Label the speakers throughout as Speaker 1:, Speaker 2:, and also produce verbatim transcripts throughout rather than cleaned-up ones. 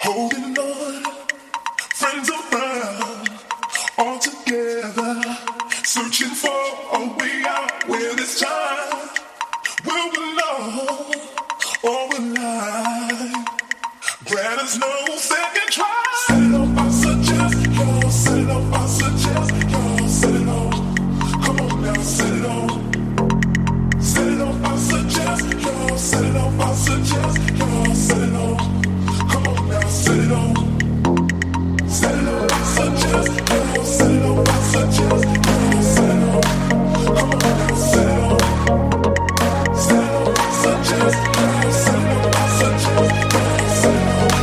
Speaker 1: Holding on, friends around, all together, searching for a way out where this time will belong or will lie. Grant us no second try. Set it off, I suggest, y'all. Set it off, I suggest, y'all. Set it off. Come on now, set it off. Set it off, I suggest, y'all. Set it off, I suggest, y'all. Set it off. Come on now, set it off. Set it off, I suggest, y'all. Set it off, I suggest, y'all. Set it off. Come on now, set it off. Set it off, I suggest, y'all. Set it off, I suggest, y'all. Set it off.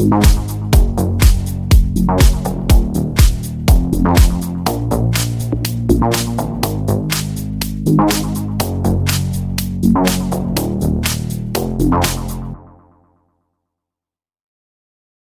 Speaker 2: Thank